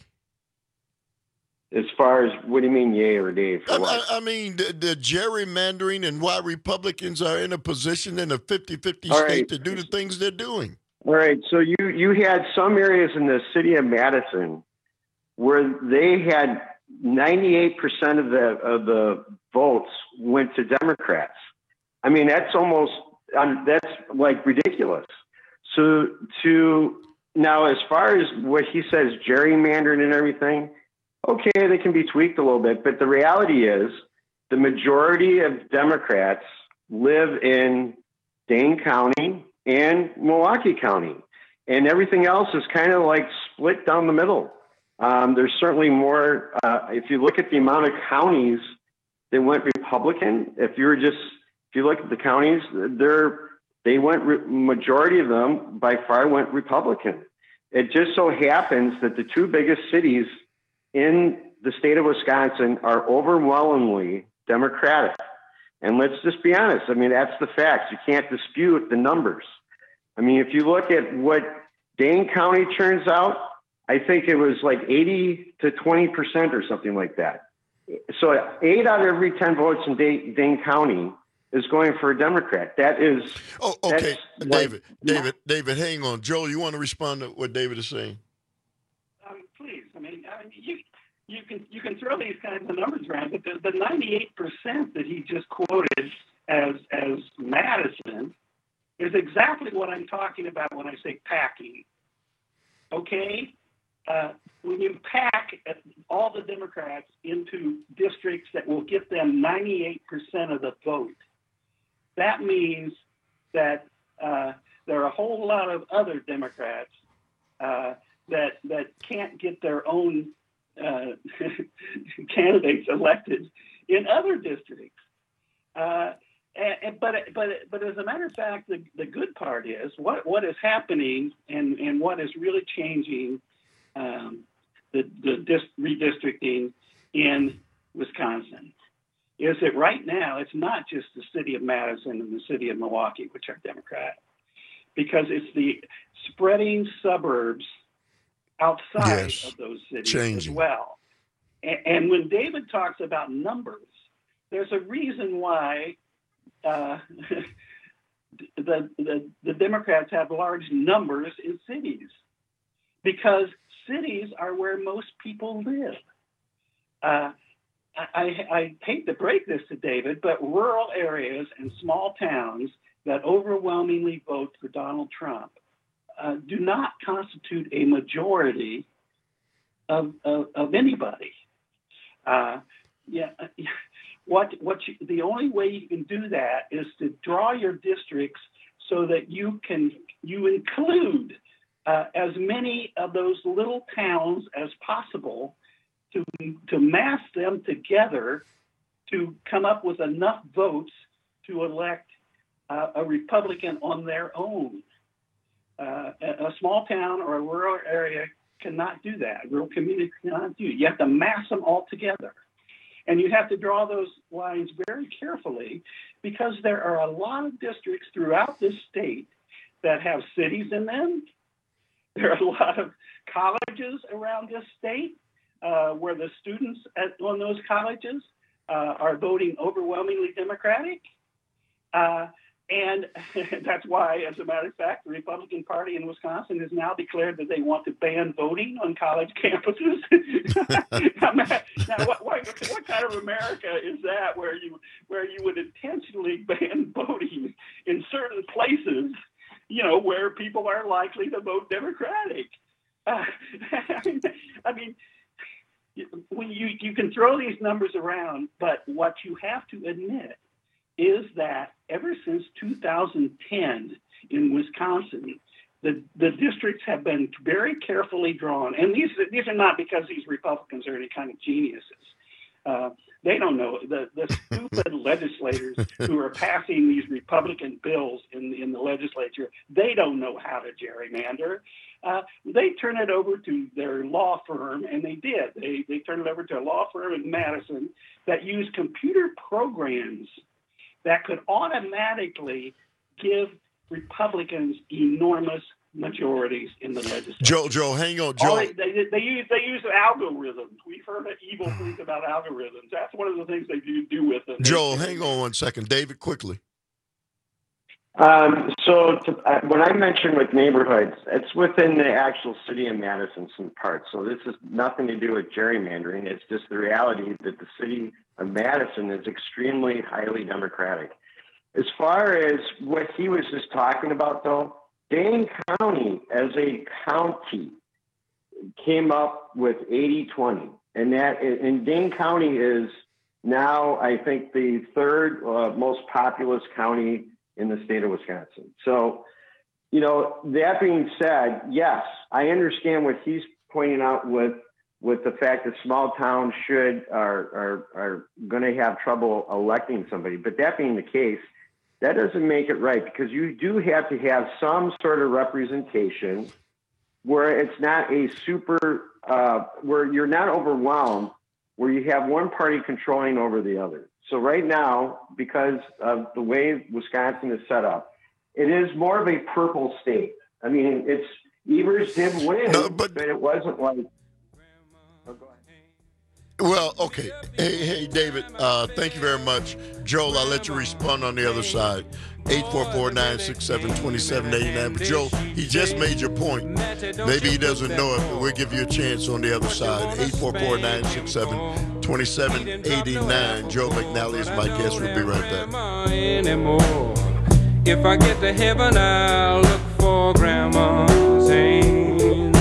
As far as, what do you mean yay or nay for I, what? I, I mean, the, the gerrymandering and why Republicans are in a position in a fifty-fifty All state right. to do the things they're doing. All right, so you, you had some areas in the city of Madison where they had ninety-eight percent of the of the votes went to Democrats. I mean, that's almost um, that's like ridiculous. So to now, as far as what he says, gerrymandering and everything, okay, they can be tweaked a little bit, but the reality is the majority of Democrats live in Dane County and Milwaukee County, and everything else is kind of like split down the middle. Um, there's certainly more. Uh, if you look at the amount of counties that went Republican, if you were just if you look at the counties, they're they went re- majority of them by far went Republican. It just so happens that the two biggest cities in the state of Wisconsin are overwhelmingly Democratic. And let's just be honest. I mean, that's the facts. You can't dispute the numbers. I mean, if you look at what Dane County turns out, I think it was like eighty to twenty percent or something like that. So eight out of every ten votes in Dane, Dane County is going for a Democrat. That is. Oh, okay, that's David, like, David, David, hang on. Joel, you want to respond to what David is saying? Um, please, I mean, I mean, you you can you can throw these kinds of numbers around, but the, the ninety-eight percent that he just quoted as as Madison is exactly what I'm talking about when I say packing. Okay, uh, when you pack all the Democrats into districts that will get them ninety-eight percent of the vote, that means that uh, there are a whole lot of other Democrats uh, that that can't get their own uh, candidates elected in other districts. Uh, and, but but but as a matter of fact, the, the good part is what what is happening and, and what is really changing um, the the dis- redistricting in Wisconsin is that right now it's not just the city of Madison and the city of Milwaukee, which are Democrat, because it's the spreading suburbs outside Yes, of those cities changing. as well. And, and when David talks about numbers, there's a reason why uh, the, the the Democrats have large numbers in cities, because cities are where most people live. Uh, I, I hate to break this to David, but rural areas and small towns that overwhelmingly vote for Donald Trump uh, do not constitute a majority of of, of anybody. Uh, yeah, what what you, the only way you can do that is to draw your districts so that you can you include uh, as many of those little towns as possible to to mass them together to come up with enough votes to elect uh, a Republican on their own. Uh, a, a small town or a rural area cannot do that. A rural community cannot do it. You have to mass them all together. And you have to draw those lines very carefully because there are a lot of districts throughout this state that have cities in them. There are a lot of colleges around this state uh, where the students at, on those colleges uh, are voting overwhelmingly Democratic. Uh, and that's why, as a matter of fact, the Republican Party in Wisconsin has now declared that they want to ban voting on college campuses. Now, what, what, what kind of America is that where you where you would intentionally ban voting in certain places, you know, where people are likely to vote Democratic? Uh, I mean, I mean when you, you can throw these numbers around, but what you have to admit is that ever since two thousand ten in Wisconsin, the, the districts have been very carefully drawn. And these, these are not because these Republicans are any kind of geniuses. Uh, they don't know. The, the stupid legislators who are passing these Republican bills in, in the legislature, they don't know how to gerrymander. Uh, they turn it over to their law firm, and they did. They, they turned it over to a law firm in Madison that used computer programs that could automatically give Republicans enormous majorities in the legislature. Joe, Joe, hang on, Joe. They, they, they use they use algorithms. We've heard evil things about algorithms. That's one of the things they do, do with them. Joe, hang on one second. David, quickly. Um, so to, uh, when I mentioned with neighborhoods, it's within the actual city of Madison, some parts. So this is nothing to do with gerrymandering. It's just the reality that the city of Madison is extremely highly Democratic. As far as what he was just talking about, though, Dane County as a county came up with eighty twenty. And that, and Dane County is now, I think, the third uh, most populous county in the state of Wisconsin. So, you know, that being said, yes, I understand what he's pointing out with with the fact that small towns should are are, are going to have trouble electing somebody. But that being the case, that doesn't make it right, because you do have to have some sort of representation where it's not a super, uh, where you're not overwhelmed, where you have one party controlling over the other. So right now, because of the way Wisconsin is set up, it is more of a purple state. I mean, it's Evers did win, no, but, but it wasn't like. Oh, go ahead. Well, okay. Hey, hey, David, uh, thank you very much. Joel, I'll let you respond on the other side. eight four four, nine six seven, two seven eight nine. But Joe, he just made your point. Maybe he doesn't know it, but we'll give you a chance on the other side. eight four four, nine six seven, two seven eight nine. Joe McNally is my guest. We'll be right back. If I get to heaven, I'll look for Grandma's hand.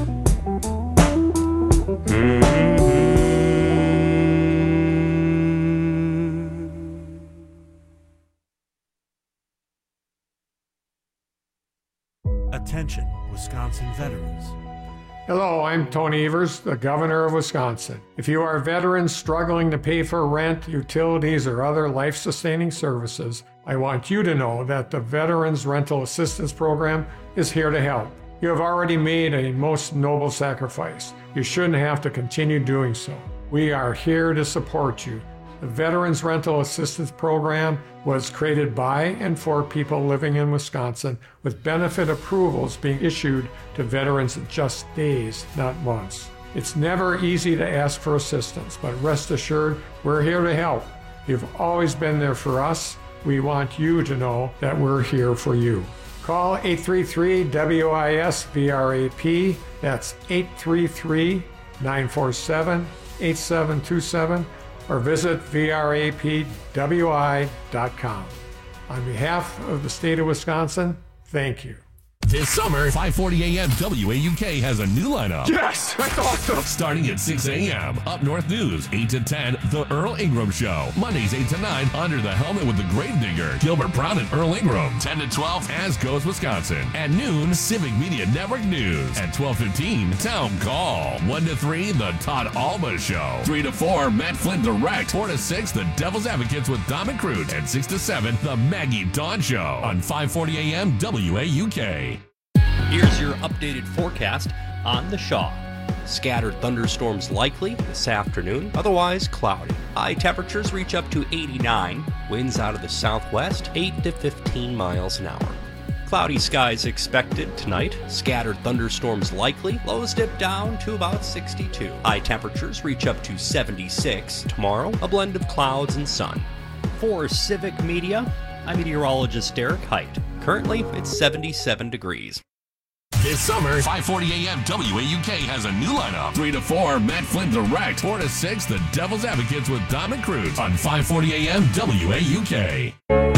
Mm-hmm. Attention, Wisconsin veterans. Hello, I'm Tony Evers, the Governor of Wisconsin. If you are veterans struggling to pay for rent, utilities, or other life-sustaining services, I want you to know that the Veterans Rental Assistance Program is here to help. You have already made a most noble sacrifice. You shouldn't have to continue doing so. We are here to support you. The Veterans Rental Assistance Program was created by and for people living in Wisconsin, with benefit approvals being issued to veterans in just days, not months. It's never easy to ask for assistance, but rest assured, we're here to help. You've always been there for us. We want you to know that we're here for you. Call eight three three W I S V R A P. That's eight three three, nine four seven, eight seven two seven. or visit V R A P W I dot com. On behalf of the state of Wisconsin, thank you. This summer, five forty a.m. W A U K has a new lineup. Yes, that's awesome. Starting at six a.m. Up North News, eight to ten, The Earl Ingram Show. Mondays, eight to nine, Under the Helmet with the Gravedigger, Gilbert Brown and Earl Ingram. ten to twelve, As Goes Wisconsin. At noon, Civic Media Network News. At twelve fifteen, Town Call. one to three, The Todd Alba Show. three to four, Matt Flynn Direct. four to six, The Devil's Advocates with Dom and Cruz. And six to seven, The Maggie Dawn Show. On five forty a.m. W A U K. Here's your updated forecast on the Shaw. Scattered thunderstorms likely this afternoon, otherwise cloudy. High temperatures reach up to eighty-nine. Winds out of the southwest, eight to fifteen miles an hour. Cloudy skies expected tonight. Scattered thunderstorms likely. Lows dip down to about sixty-two. High temperatures reach up to seventy-six. Tomorrow, a blend of clouds and sun. For Civic Media, I'm meteorologist Derek Height. Currently, it's seventy-seven degrees. This summer, five forty a.m. W A U K has a new lineup. three to four, Matt Flynn Direct. four to six, The Devil's Advocates with Dom and Cruz. On five forty a.m. W A U K.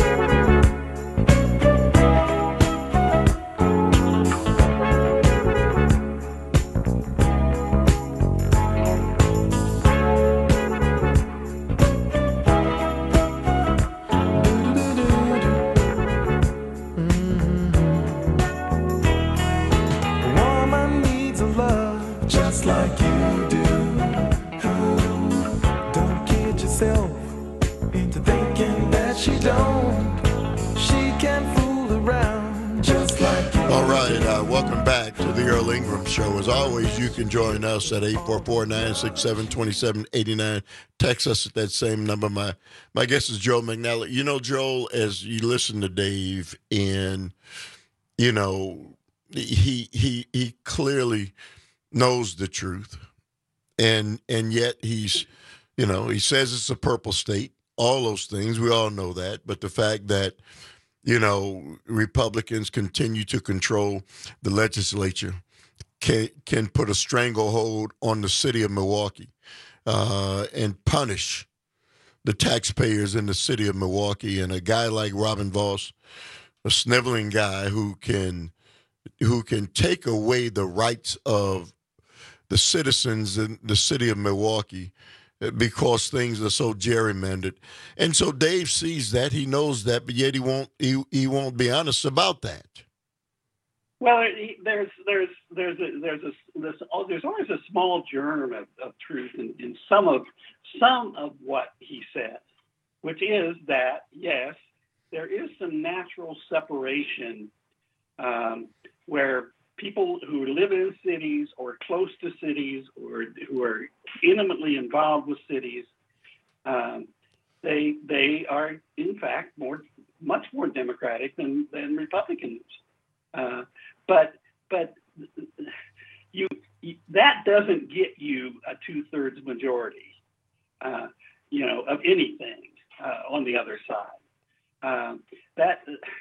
As always, you can join us at eight four four, nine six seven, two seven eight nine. Text us at that same number. My my guest is Joel McNally. You know, Joel, as you listen to Dave, and, you know, he he he clearly knows the truth. And and yet he's, you know, he says it's a purple state, all those things. We all know that. But the fact that, you know, Republicans continue to control the legislature, Can, can put a stranglehold on the city of Milwaukee uh, and punish the taxpayers in the city of Milwaukee. And a guy like Robin Vos, a sniveling guy who can who can take away the rights of the citizens in the city of Milwaukee because things are so gerrymandered. And so Dave sees that, he knows that, but yet he won't he, he won't be honest about that. Well, there's there's there's a, there's a there's, oh, there's always a small germ of, of truth in, in some of some of what he said, which is that yes, there is some natural separation um, where people who live in cities or close to cities or who are intimately involved with cities, um, they they are in fact more much more democratic than than Republicans. Uh, but but you, you that doesn't get you a two-thirds majority, uh, you know, of anything uh, on the other side. Um, that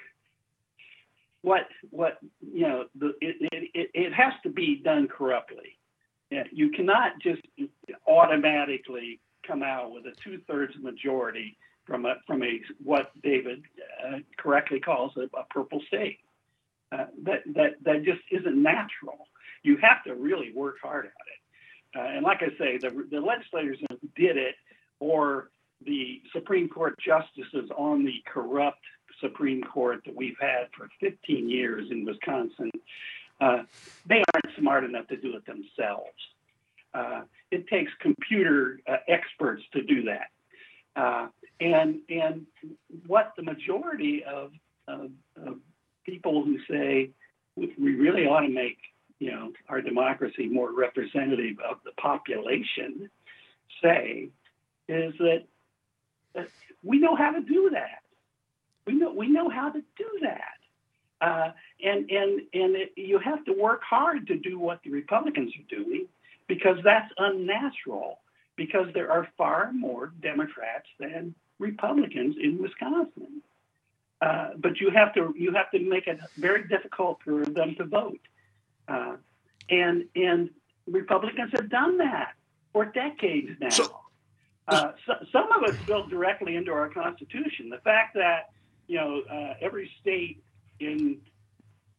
what what you know the, it, it it has to be done corruptly. You cannot just automatically come out with a two-thirds majority from a from a what David uh, correctly calls a, a purple state. Uh, that that that just isn't natural. You have to really work hard at it. Uh, and like I say, the the legislators who did it, or the Supreme Court justices on the corrupt Supreme Court that we've had for fifteen years in Wisconsin, uh, they aren't smart enough to do it themselves. Uh, it takes computer uh, experts to do that. Uh, and and what the majority of, of, of people who say we really ought to make, you know, our democracy more representative of the population say is that, that we know how to do that. We know we know how to do that, uh, and and and it, you have to work hard to do what the Republicans are doing because that's unnatural. Because there are far more Democrats than Republicans in Wisconsin. Uh, but you have to you have to make it very difficult for them to vote, uh, and and Republicans have done that for decades now. So, uh, so, some of it's built directly into our Constitution. The fact that you know uh, every state in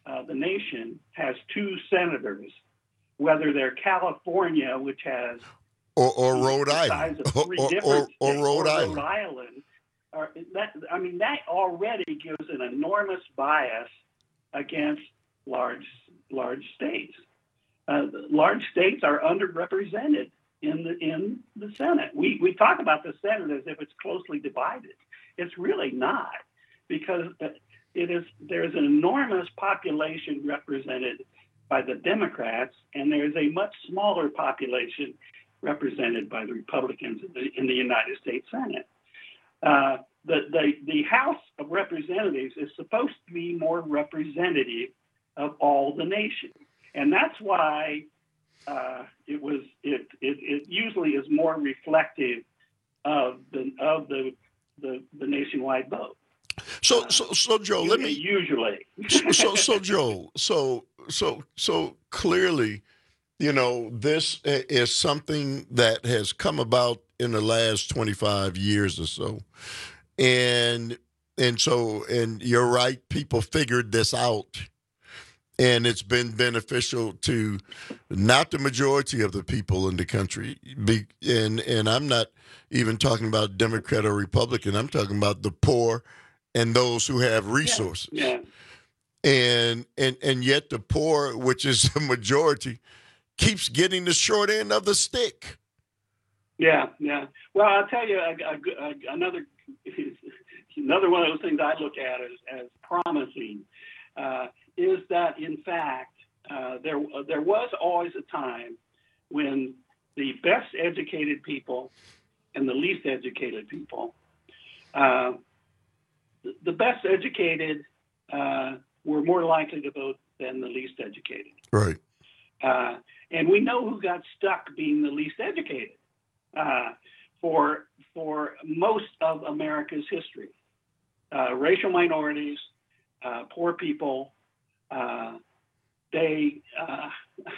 uh, the nation has two senators, whether they're California, which has or, or Rhode the Island, size of three or, different or, or states, Rhode or Island. Rhode Island. Or that, I mean, that already gives an enormous bias against large large states. Uh, large states are underrepresented in the in the Senate. We we talk about the Senate as if it's closely divided. It's really not, because it is there's an enormous population represented by the Democrats, and there's a much smaller population represented by the Republicans in the, in the United States Senate. Uh, the, the the House of Representatives is supposed to be more representative of all the nation, and that's why uh, it was it, it it usually is more reflective of the of the the, the nationwide vote. So so so Joe, let me usually so so Joe, so so so clearly, you know, this is something that has come about in the last twenty-five years or so. And and so and you're right, people figured this out. And it's been beneficial to not the majority of the people in the country. Be, and and I'm not even talking about Democrat or Republican. I'm talking about the poor and those who have resources. Yeah. And and and yet the poor, which is the majority, keeps getting the short end of the stick. Yeah, yeah. Well, I'll tell you a, a, a, another another one of those things I look at as, as promising uh, is that, in fact, uh, there uh, there was always a time when the best educated people and the least educated people, uh, the best educated uh, were more likely to vote than the least educated. Right. Uh, and we know who got stuck being the least educated uh, for for most of America's history. Uh, racial minorities, uh, poor people, uh, they uh,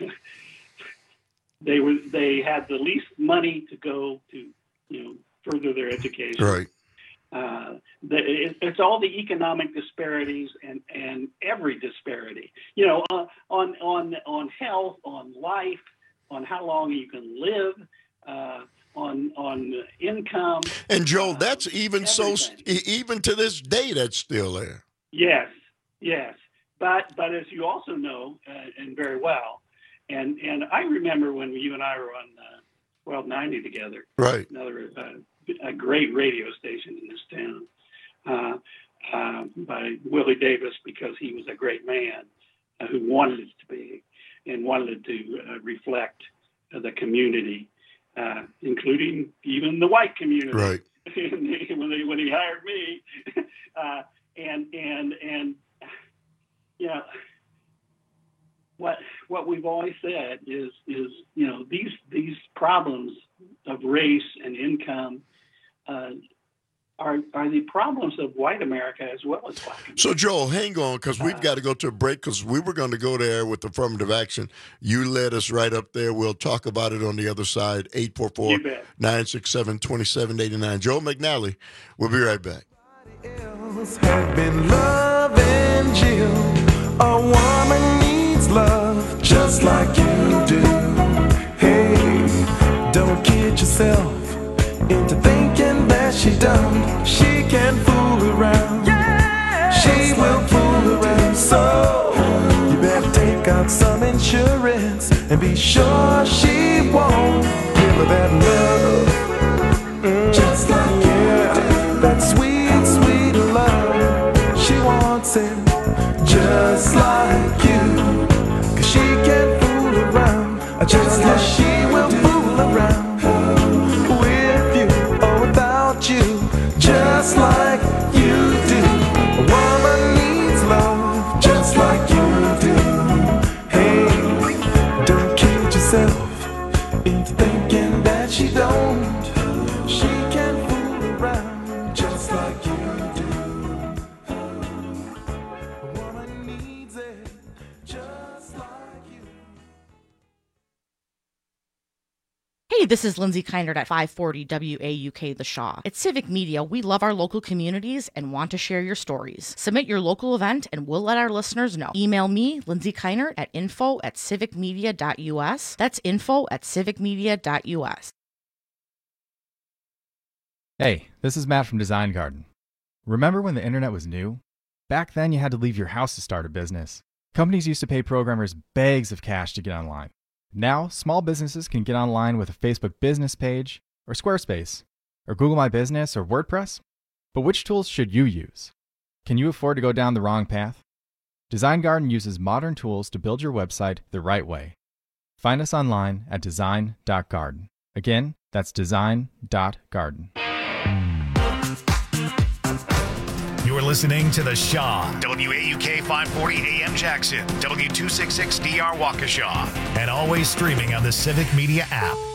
they were they had the least money to go to you know further their education. Right. Uh, the, it, it's all the economic disparities and, and every disparity, you know, uh, on on on health, on life, on how long you can live, uh, on on income. And Joe, that's uh, even everything. so, even to this day, that's still there. Yes, yes, but but as you also know, uh, and very well, and and I remember when you and I were on uh, twelve ninety together. Right. Another. Uh, a great radio station in this town uh, uh, by Willie Davis, because he was a great man uh, who wanted it to be and wanted it to uh, reflect uh, the community, uh, including even the white community. Right. when, they, when he hired me. uh, and, and, and, you know, what, what we've always said is, is, you know, these, these problems of race and income Uh, are are the problems of white America as well as black America. So, Joel, hang on, because we've got to go to a break, because we were going to go there with affirmative action. You led us right up there. We'll talk about it on the other side. eight four four, nine six seven, two seven eight nine. Joel McNally, we'll be right back. Have been loving you. A woman needs love just like you do. Hey, don't kid yourself into thinking that she done. She can fool around. Yeah, she will fool around. So you better take out some insurance and be sure she won't give her that love. Mm, just like yeah, that sweet, sweet love. She wants it just like you. Cause she can fool around. Just like she will fool around. You just like you do. A woman needs love just like you do. Hey, don't kid yourself into thinking that she don't. She can fool around just like you do. A woman needs it just like you. Hey, this is Lindsay Kindert at five forty W A U K The Shaw. At Civic Media, we love our local communities and want to share your stories. Submit your local event and we'll let our listeners know. Email me, Lindsay Kindert, at info at civicmedia.us. That's info at civicmedia.us. Hey, this is Matt from Design Garden. Remember when the internet was new? Back then, you had to leave your house to start a business. Companies used to pay programmers bags of cash to get online. Now, small businesses can get online with a Facebook business page, or Squarespace, or Google My Business, or WordPress. But which tools should you use? Can you afford to go down the wrong path? Design Garden uses modern tools to build your website the right way. Find us online at design dot garden. Again, that's design dot garden. You're listening to The Shaw, W A U K five forty A M Jackson, W two sixty-six D R Waukesha, and always streaming on the Civic Media app.